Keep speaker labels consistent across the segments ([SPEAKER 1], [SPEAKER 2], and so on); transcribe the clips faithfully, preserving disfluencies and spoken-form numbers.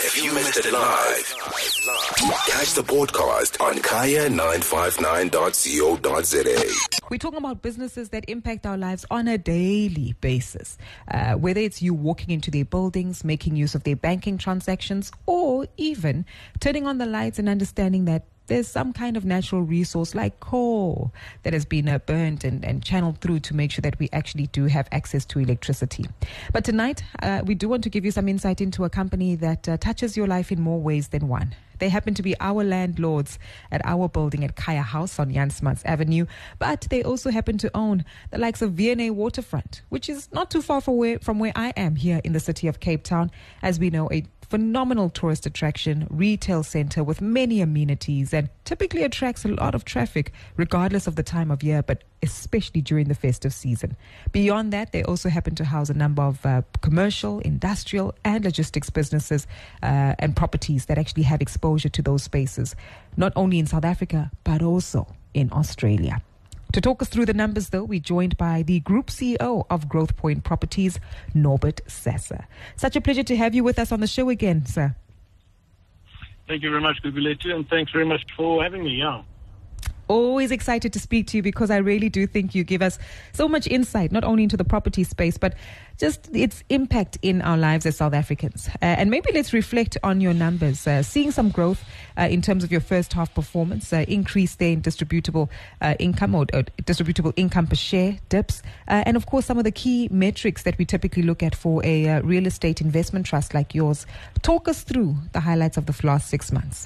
[SPEAKER 1] If you missed it live, catch the podcast on kaya nine five nine dot co dot za.
[SPEAKER 2] We're talking about businesses that impact our lives on a daily basis. Uh, whether it's you walking into their buildings, making use of their banking transactions, or even turning on the lights and understanding that there's some kind of natural resource like coal that has been uh, burnt and, and channeled through to make sure that we actually do have access to electricity. But tonight, uh, we do want to give you some insight into a company that uh, touches your life in more ways than one. They happen to be our landlords at our building at Kaya House on Jan Smuts Avenue, but they also happen to own the likes of V and A Waterfront, which is not too far from where, from where I am here in the city of Cape Town. As we know, a phenomenal tourist attraction, retail center with many amenities, and typically attracts a lot of traffic regardless of the time of year, but especially during the festive season. Beyond that, they also happen to house a number of uh, commercial, industrial, and logistics businesses uh, and properties that actually have exposure to those spaces, not only in South Africa, but also in Australia. To talk us through the numbers, though, we're joined by the Group C E O of Growth Point Properties, Norbert Sasser. Such a pleasure to have you with us on the show again, sir.
[SPEAKER 3] Thank you very much, Guguletu, and thanks very much for having me. Yeah.
[SPEAKER 2] Always excited to speak to you because I really do think you give us so much insight, not only into the property space, but just its impact in our lives as South Africans. Uh, and maybe let's reflect on your numbers. Uh, seeing some growth uh, in terms of your first half performance, uh, increase there in distributable uh, income or, or distributable income per share, dips, uh, and of course some of the key metrics that we typically look at for a uh, real estate investment trust like yours. Talk us through the highlights of the last six months.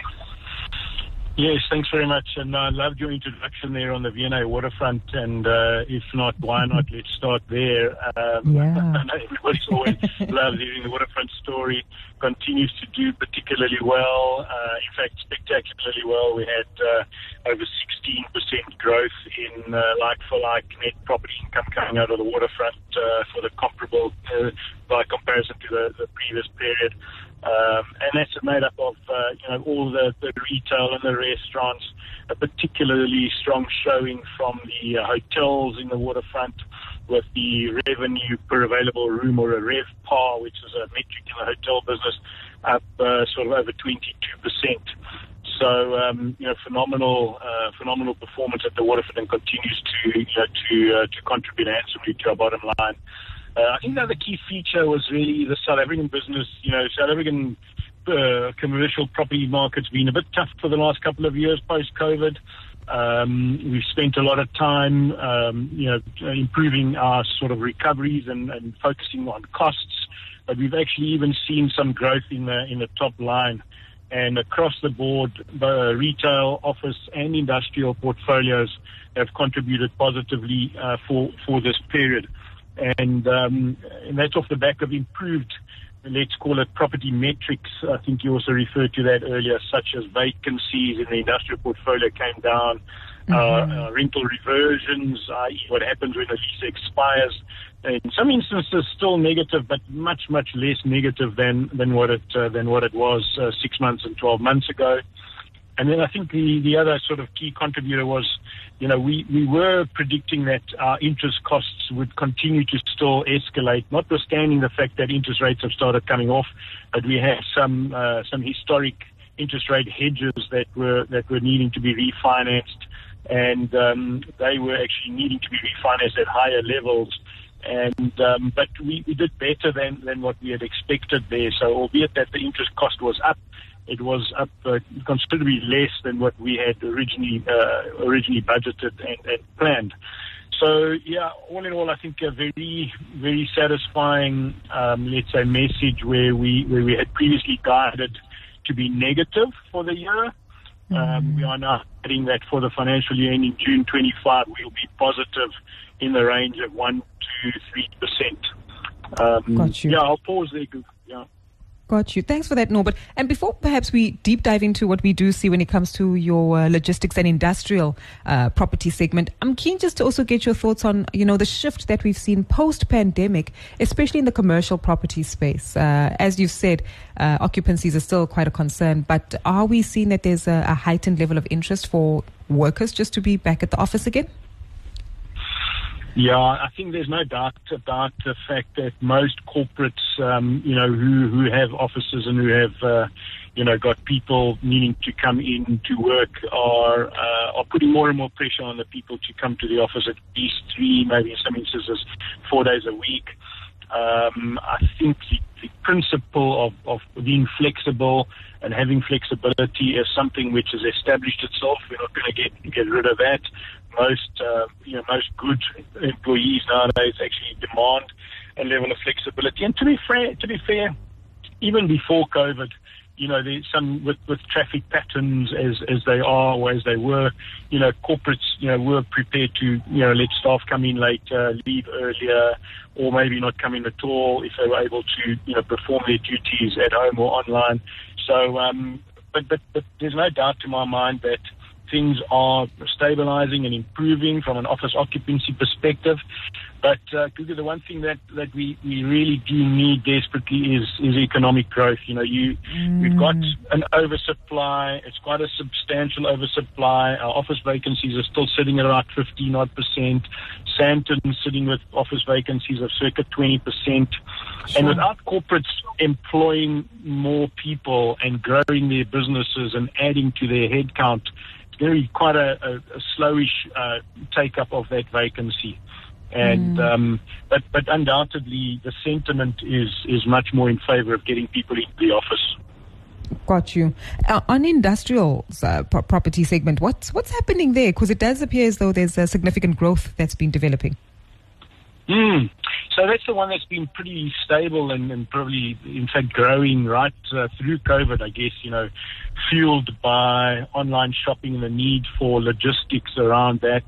[SPEAKER 3] Yes, thanks very much. And I loved your introduction there on the V and A Waterfront. And uh, if not, why not? Let's start there. Um,
[SPEAKER 2] yeah.
[SPEAKER 3] I know everybody's always loves hearing the Waterfront story. Continues to do particularly well. Uh, in fact, spectacularly well. We had uh, over sixteen percent growth in uh, like-for-like net property income coming out of the Waterfront uh, for the comparable, uh, by comparison to the, the previous period. Um, and that's made up of, uh, you know, all the, the retail and the restaurants, a particularly strong showing from the uh, hotels in the Waterfront with the revenue per available room, or a RevPAR, which is a metric in the hotel business, up uh, sort of over twenty-two percent. So, um, you know, phenomenal, uh, phenomenal performance at the Waterfront, and continues to, you know, to, uh, to contribute handsomely to our bottom line. Uh, I think the other key feature was really the South African business. You know, South African uh, commercial property market's been a bit tough for the last couple of years post-COVID. Um, we've spent a lot of time, um, you know, improving our sort of recoveries and, and focusing on costs. But we've actually even seen some growth in the in the top line. And across the board, the retail, office, and industrial portfolios have contributed positively uh, for for this period. And, um, and that's off the back of improved, let's call it, property metrics. I think you also referred to that earlier, such as vacancies in the industrial portfolio came down, mm-hmm. uh, uh, rental reversions, that is what happens when a lease expires. In some instances, still negative, but much, much less negative than than what it uh, than what it was uh, six months and twelve months ago. And then I think the, the other sort of key contributor was, you know, we, we were predicting that our interest costs would continue to still escalate, notwithstanding the fact that interest rates have started coming off, but we had some uh, some historic interest rate hedges that were that were needing to be refinanced, and um, they were actually needing to be refinanced at higher levels. And um, but we, we did better than, than what we had expected there. So albeit that the interest cost was up, it was up uh, considerably less than what we had originally uh, originally budgeted and, and planned. So yeah, all in all, I think a very very satisfying, um, let's say, message where we where we had previously guided to be negative for the year. Mm-hmm. Um, we are now adding that for the financial year ending June twenty-five, we'll be positive in the range of one to three percent. Um,
[SPEAKER 2] Got you.
[SPEAKER 3] Yeah, I'll pause there. Yeah.
[SPEAKER 2] Got you. Thanks for that, Norbert. And before perhaps we deep dive into what we do see when it comes to your uh, logistics and industrial uh, property segment, I'm keen just to also get your thoughts on, you know, the shift that we've seen post-pandemic, especially in the commercial property space. Uh, as you've said, uh, occupancies are still quite a concern, but are we seeing that there's a, a heightened level of interest for workers just to be back at the office again?
[SPEAKER 3] Yeah, I think there's no doubt about the fact that most corporates, um, you know, who, who have offices and who have, uh, you know, got people needing to come in to work are uh, are putting more and more pressure on the people to come to the office at least three, maybe in some instances, four days a week. Um, I think the, the principle of, of being flexible and having flexibility is something which has established itself. We're not going to get get rid of that. Most, uh, you know, most good employees nowadays actually demand a level of flexibility. And to be fair, to be fair, even before COVID, you know, there's some with, with traffic patterns as, as they are or as they were, you know, corporates, you know, were prepared to, you know, let staff come in later, leave earlier, or maybe not come in at all if they were able to, you know, perform their duties at home or online. So, um, but, but, but there's no doubt to my mind that things are stabilizing and improving from an office occupancy perspective. But, uh, the one thing that, that we, we really do need desperately is, is economic growth. You know, you, mm. we've got an oversupply. It's quite a substantial oversupply. Our office vacancies are still sitting at about fifteen odd percent. Sandton sitting with office vacancies of circa twenty percent. Sure. And without corporates employing more people and growing their businesses and adding to their headcount, it's going to be quite a, a, a slowish uh, take-up of that vacancy. And mm. um, but but undoubtedly the sentiment is is much more in favour of getting people into the office.
[SPEAKER 2] Got you. Uh, on industrial uh, pro- property segment, what's what's happening there? Because it does appear as though there's a significant growth that's been developing.
[SPEAKER 3] Mm. So that's the one that's been pretty stable and, and probably, in fact, growing right uh, through COVID, I guess, you know, fueled by online shopping and the need for logistics around that.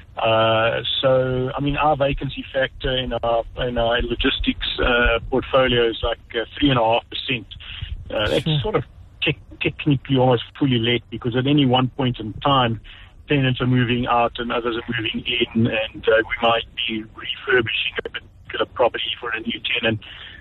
[SPEAKER 3] Uh, so, I mean, our vacancy factor in our in our logistics uh, portfolio is like uh, three and a half percent. Uh, that's sure. sort of te- technically almost fully let, because at any one point in time, tenants are moving out and others are moving in, and uh, we might be refurbishing a particular property for a new tenant.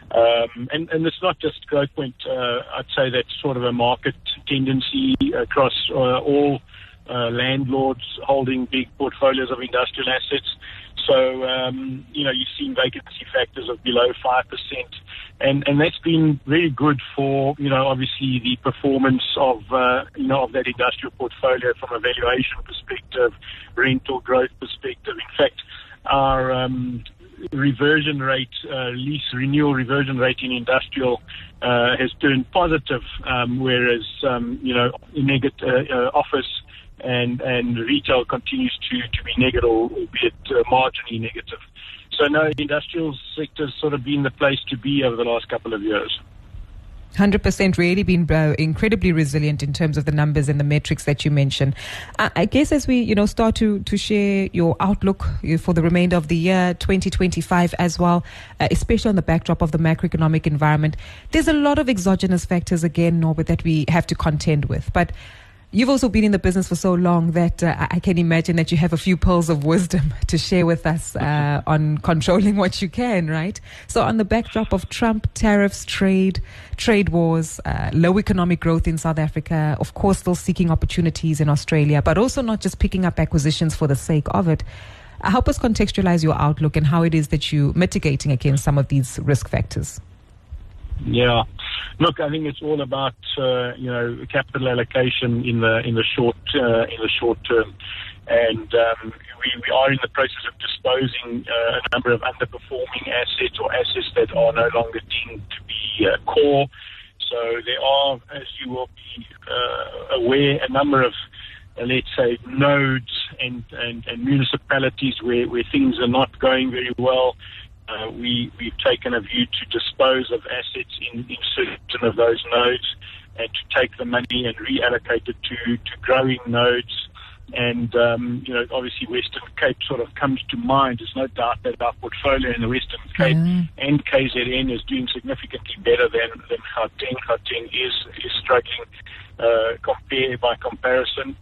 [SPEAKER 3] Um, and, and it's not just Growthpoint. Uh, I'd say that's sort of a market tendency across uh, all Uh, landlords holding big portfolios of industrial assets. So, um, you know, you've seen vacancy factors of below five percent. And, and that's been very good for, you know, obviously the performance of, uh, you know, of that industrial portfolio from a valuation perspective, rental growth perspective. In fact, our um, reversion rate, uh, lease renewal reversion rate in industrial uh, has turned positive, um, whereas, um, you know, negative uh, uh, office and and retail continues to, to be negative, albeit uh, marginally negative. So no, the industrial sector's sort of been the place to be over the last couple of years.
[SPEAKER 2] one hundred percent really been uh, incredibly resilient in terms of the numbers and the metrics that you mentioned. Uh, I guess as we, you know, start to, to share your outlook for the remainder of the year, twenty twenty-five as well, uh, especially on the backdrop of the macroeconomic environment, there's a lot of exogenous factors again, Norbert, that we have to contend with. But you've also been in the business for so long that uh, I can imagine that you have a few pearls of wisdom to share with us uh, on controlling what you can, right? So on the backdrop of Trump, tariffs, trade, trade wars, uh, low economic growth in South Africa, of course still seeking opportunities in Australia, but also not just picking up acquisitions for the sake of it. Uh, help us contextualize your outlook and how it is that you're mitigating against some of these risk factors.
[SPEAKER 3] Yeah, look, I think it's all about uh, you know capital allocation in the in the short uh, in the short term, and um, we, we are in the process of disposing uh, a number of underperforming assets or assets that are no longer deemed to be uh, core. So there are, as you will be uh, aware, a number of uh, let's say nodes and, and, and municipalities where, where things are not going very well. Uh, we, we've taken a view to dispose of assets in, in certain of those nodes and to take the money and reallocate it to, to growing nodes. And, um, you know, obviously Western Cape sort of comes to mind. There's no doubt that our portfolio in the Western Cape mm. and K Z N is doing significantly better than, than Gauteng. Gauteng is, is struggling uh, compare by comparison.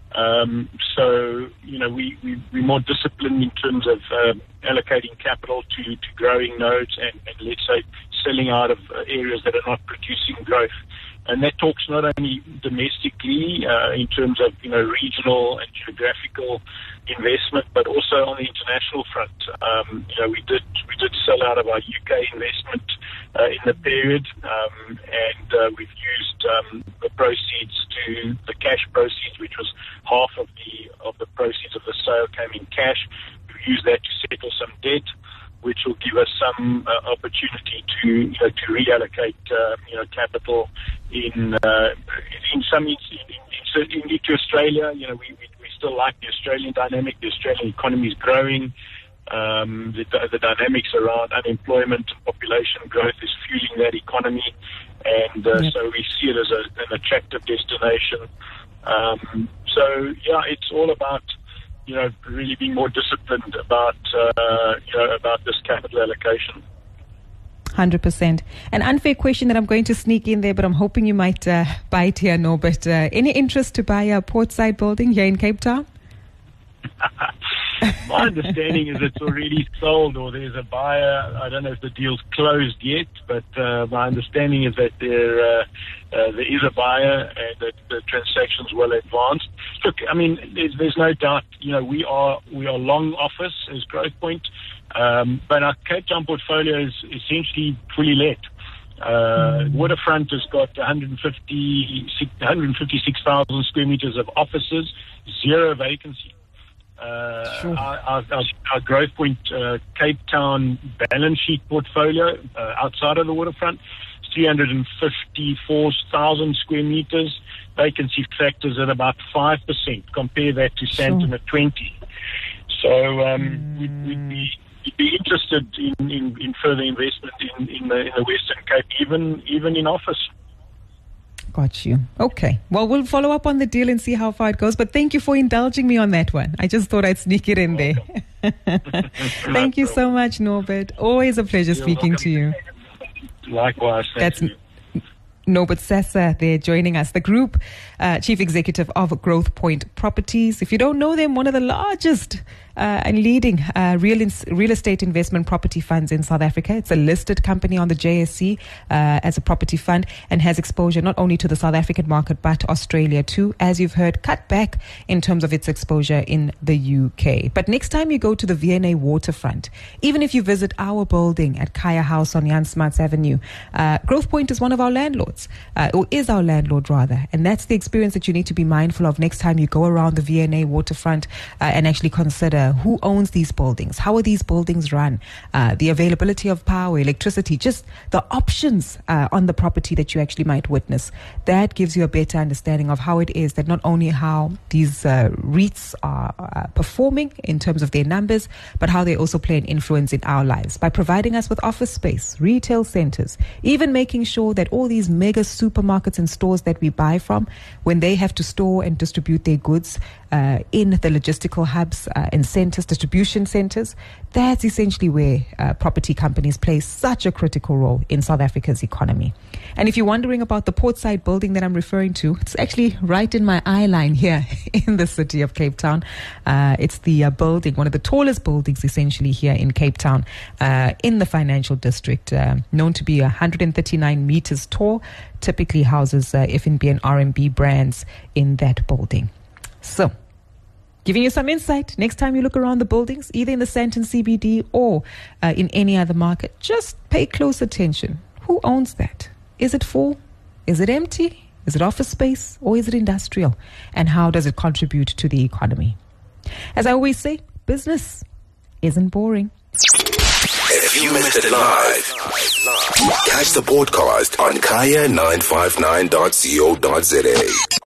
[SPEAKER 3] Um, so, you know, we, we, we're more disciplined in terms of uh, allocating capital to, to growing nodes and, and, let's say, selling out of uh, areas that are not producing growth. And that talks not only domestically uh, in terms of, you know, regional and geographical investment, but also on the international front. Um, you know, we did we did sell out of our U K investment uh, in the period, um, and uh, we've used um, the proceeds to the cash proceeds, which was half of the of the proceeds of the sale came in cash. We've used that to settle some debt, which will give us some uh, opportunity to, you know, to reallocate, uh, you know, capital in uh, in some in, in, in, into Australia. You know, we, we we still like the Australian dynamic. The Australian economy is growing. Um, the, the dynamics around unemployment and population growth is fueling that economy, and uh, yep. so we see it as a, an attractive destination. Um, so yeah, it's all about, you know, really being more disciplined about, uh, you know, about this capital allocation.
[SPEAKER 2] one hundred percent. An unfair question that I'm going to sneak in there, but I'm hoping you might uh, bite here, Norbert. Uh, any interest to buy a portside building here in Cape Town?
[SPEAKER 3] My understanding is it's already sold, or there's a buyer. I don't know if the deal's closed yet, but uh, my understanding is that there uh, uh, there is a buyer and that the transaction's well advanced. Look, I mean, there's, there's no doubt. You know, we are we are long office as Growthpoint, um, but our Cape Town portfolio is essentially fully let. Uh, Waterfront has got one hundred fifty-six thousand square meters of offices, zero vacancy. Uh, sure. our, our, our, our Growthpoint uh, Cape Town balance sheet portfolio uh, outside of the waterfront, three hundred fifty-four thousand square meters, vacancy factors at about five percent. Compare that to Sandton sure. at twenty. So um, mm. we'd, we'd, be, we'd be interested in, in, in further investment in, in, the, in the Western Cape, even even in office.
[SPEAKER 2] Got you. Okay. Well, we'll follow up on the deal and see how far it goes. But thank you for indulging me on that one. I just thought I'd sneak it in there. Thank you so much, Norbert. Always a pleasure You're speaking welcome. to you.
[SPEAKER 3] Likewise. Thank
[SPEAKER 2] That's
[SPEAKER 3] you.
[SPEAKER 2] Norbert Sessa there joining us, the Group uh, Chief Executive of Growthpoint Properties. If you don't know them, one of the largest uh, and leading uh, real in- real estate investment property funds in South Africa. It's a listed company on the J S E uh, as a property fund and has exposure not only to the South African market but Australia too. As you've heard, cut back in terms of its exposure in the U K. But next time you go to the V and A waterfront, even if you visit our building at Kaya House on Jan Smuts Avenue, uh, Growthpoint is one of our landlords, uh, or is our landlord rather, and that's the experience that you need to be mindful of next time you go around the V and A waterfront uh, and actually consider who owns these buildings, how are these buildings run, uh, the availability of power, electricity, just the options uh, on the property that you actually might witness. That gives you a better understanding of how it is that not only how these uh, REITs are uh, performing in terms of their numbers, but how they also play an influence in our lives by providing us with office space, retail centers, even making sure that all these mega supermarkets and stores that we buy from, when they have to store and distribute their goods uh, in the logistical hubs uh, and centers, distribution centers, that's essentially where uh, property companies play such a critical role in South Africa's economy. And if you're wondering about the portside building that I'm referring to, it's actually right in my eye line here in the city of Cape Town. Uh, it's the uh, building, one of the tallest buildings essentially here in Cape Town, uh, in the financial district, uh, known to be one hundred thirty-nine meters tall, typically houses uh, F and B and R and B brands in that building. So, giving you some insight, next time you look around the buildings, either in the Sandton C B D or uh, in any other market, just pay close attention. Who owns that? Is it full? Is it empty? Is it office space? Or is it industrial? And how does it contribute to the economy? As I always say, business isn't boring.
[SPEAKER 1] If you missed it live, catch the podcast on kaya nine five nine dot co dot za.